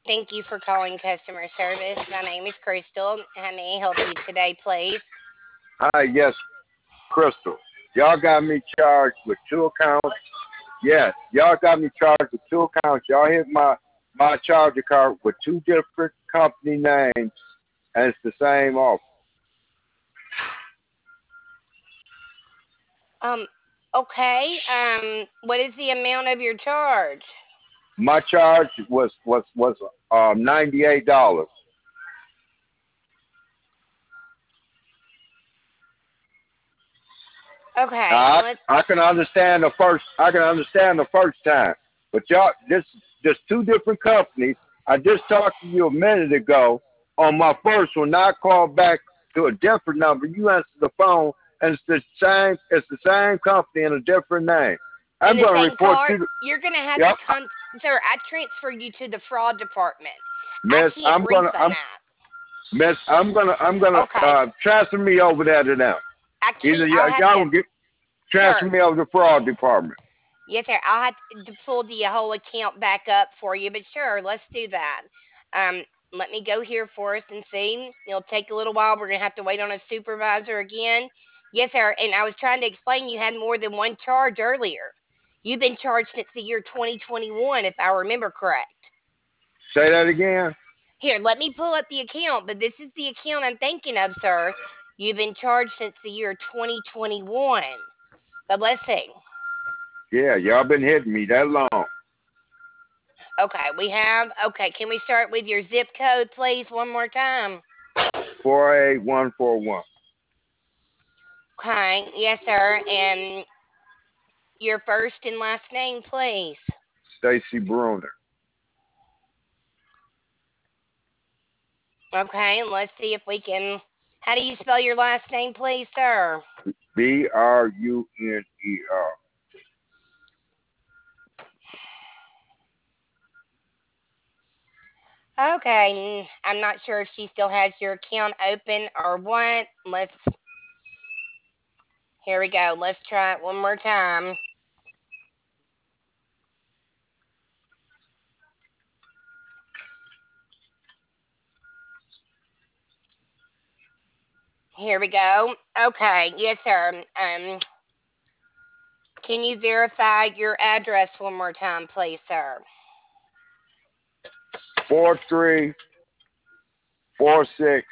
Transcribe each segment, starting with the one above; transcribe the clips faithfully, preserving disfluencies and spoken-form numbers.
Thank you for calling customer service. My name is Crystal. How may I help you today, please? Hi, yes, Crystal. Y'all got me charged with two accounts. Yes, y'all got me charged with two accounts. Y'all hit my my charger card with two different company names, and it's the same offer. Um, okay. Um, what is the amount of your charge? My charge was was was um ninety eight dollars. Okay, Now let's. I I can understand the first I can understand the first time, but y'all this just two different companies. I just talked to you a minute ago on my first one. Now I called back to a different number. You answer the phone, and it's the same. It's the same company and a different name. In I'm the going to same report card, you. To, you're gonna have to yep, come, sir. I transfer you to the fraud department. I Miss. can't I'm gonna. refund I'm that. Miss. I'm gonna. I'm gonna Okay, uh, transfer me over there to them. I Either can't. I'll y- have y'all to, will get transfer sir. me over to the fraud department. Yes, sir. I'll have to pull the whole account back up for you, but sure, let's do that. Um, Let me go here for us and see. It'll take a little while. We're gonna have to wait on a supervisor again. Yes, sir. And I was trying to explain you had more than one charge earlier. You've been charged since the year twenty twenty-one, if I remember correct. Say that again. Here, let me pull up the account, but this is the account I'm thinking of, sir. You've been charged since the year twenty twenty-one. But let's see. Yeah, y'all been hitting me that long. Okay, we have. Okay, can we start with your zip code, please, one more time? Four eight one four one. Okay, yes, sir. And your first and last name, please. Stacy Bruner. Okay, let's see if we can. How do you spell your last name, please, sir? B R U N E R. Okay, I'm not sure if she still has your account open or what. Let's. Here we go. Let's try it one more time. Here we go. Okay, yes, sir. Um, can you verify your address one more time, please, sir? Four three four six.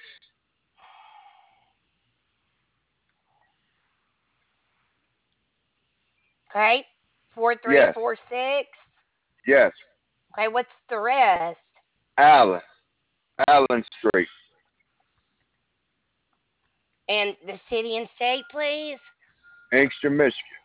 Okay, four three Yes, four six. yes. Okay, what's the rest? Allen. Allen Street. And the city and state, please. Inkster, Michigan.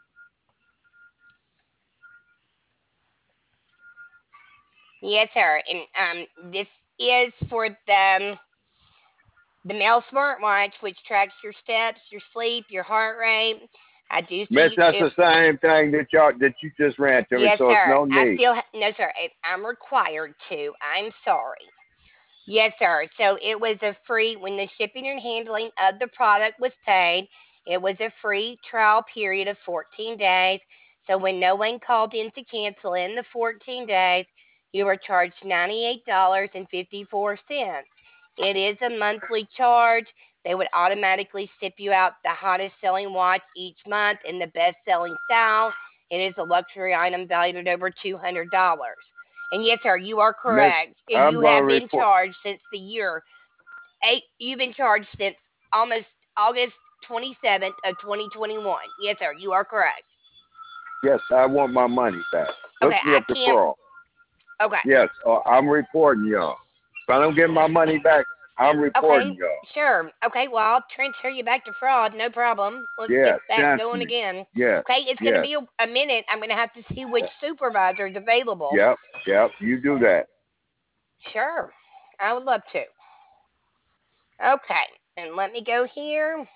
Yes, sir. And um, this is for the the Mel smartwatch, which tracks your steps, your sleep, your heart rate. I do Miss, see that's it. the same thing that y'all that you just ran to me, Yes, so it's sir. no I need. still ha- no, sir. I- I'm required to. I'm sorry. Yes, sir. So it was a free, when the shipping and handling of the product was paid, it was a free trial period of fourteen days. So when no one called in to cancel in the fourteen days, you were charged ninety-eight dollars and fifty-four cents. It is a monthly charge. They would automatically ship you out the hottest selling watch each month in the best selling style. It is a luxury item valued at over two hundred dollars. And yes, sir, you are Miss, correct. I'm You gonna have been report. charged since the year eight. You've been charged since almost August twenty seventh of twenty twenty one. Yes, sir, you are correct. Yes, I want my money back. Hook Okay, me I up to can't. fraud. Okay, Yes, uh, I'm reporting y'all. If I don't get my money back, I'm reporting okay, y'all. sure. Okay, well, I'll transfer you back to fraud. No problem. Let's Yeah, get that transfer going me. again. Yes, Okay, it's going to yes. be a, a minute. I'm going to have to see which supervisor is available. Yep, yep. You do that. Sure, I would love to. Okay, and let me go here.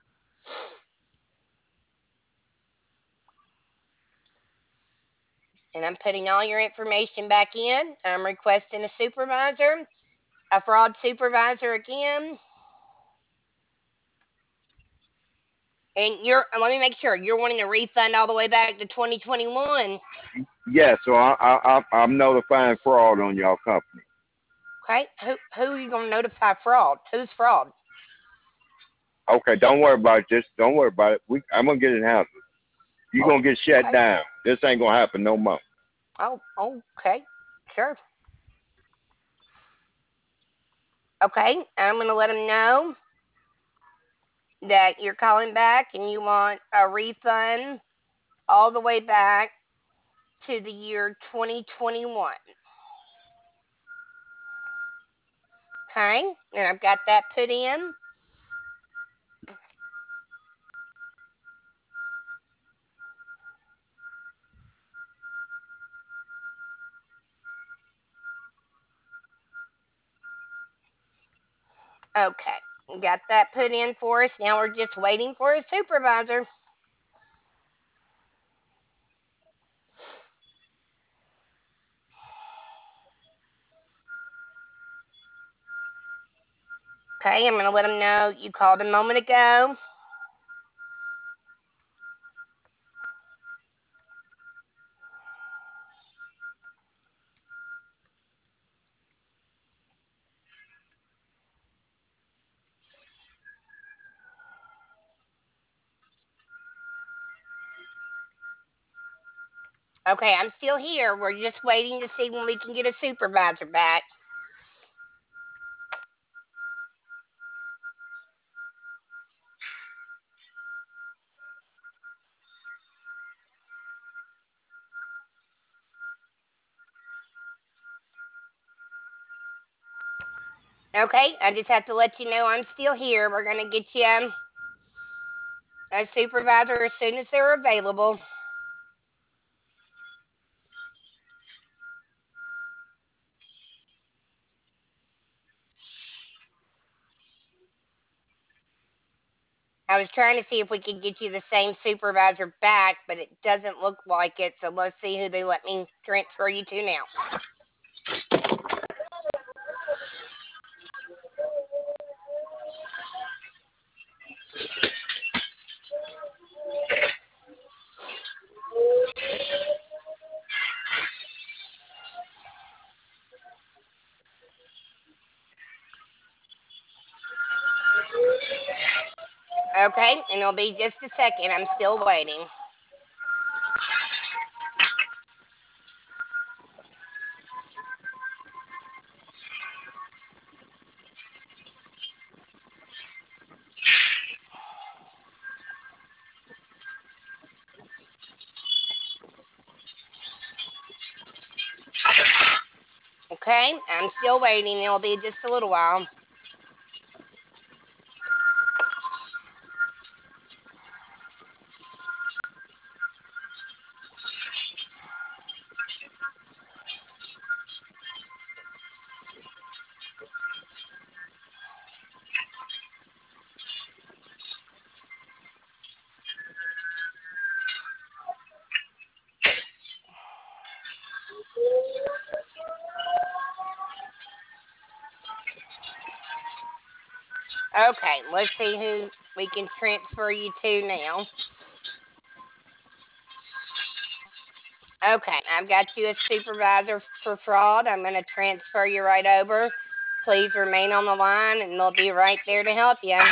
And I'm putting all your information back in. I'm requesting a supervisor, a fraud supervisor again. And you're, let me make sure, you're wanting a refund all the way back to twenty twenty-one. Yeah, so I, I, I, I'm notifying fraud on y'all company. Okay, who who are you gonna notify fraud? Who's fraud? Okay, don't worry about this. Don't worry about it. We, I'm gonna get it handled. You're Oh, gonna get shut okay. down. This ain't gonna happen no more. Oh, okay. Sure. Okay, I'm gonna let them know that you're calling back and you want a refund all the way back to the year twenty twenty-one. Okay, and I've got that put in. Okay, got that put in for us. Now we're just waiting for a supervisor. Okay, I'm going to let them know you called a moment ago. Okay, I'm still here. We're just waiting to see when we can get a supervisor back. Okay, I just have to let you know I'm still here. We're going to get you um, a supervisor as soon as they're available. I was trying to see if we could get you the same supervisor back, but it doesn't look like it. So let's see who they let me transfer you to now. Okay, and it'll be just a second. I'm still waiting. Okay, I'm still waiting. It'll be just a little while. Okay, let's see who we can transfer you to now. Okay, I've got you as supervisor for fraud. I'm going to transfer you right over. Please remain on the line and they'll be right there to help you.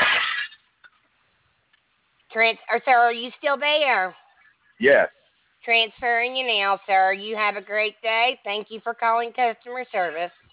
Trans or sir, are you still there? Yes. Transferring you now, sir. You have a great day. Thank you for calling customer service.